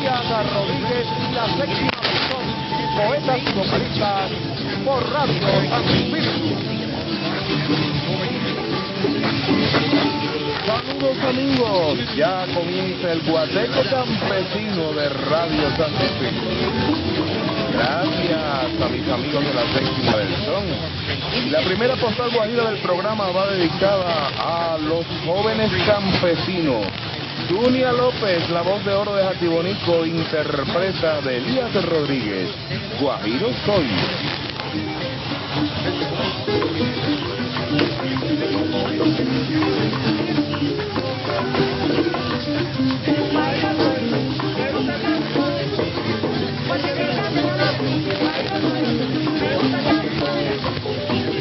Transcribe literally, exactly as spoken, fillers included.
Elías Rodríguez, la séptima versión, poetas y vocalistas por Radio San Espíritu. Saludos amigos, ya comienza el guateque campesino de Radio San Espíritu. Gracias a mis amigos de la séptima versión. La primera postal guajira del programa va dedicada a los jóvenes campesinos. Dunia López, la voz de oro de Jatibonico, interpreta de Elías Rodríguez, Guajiro Soy.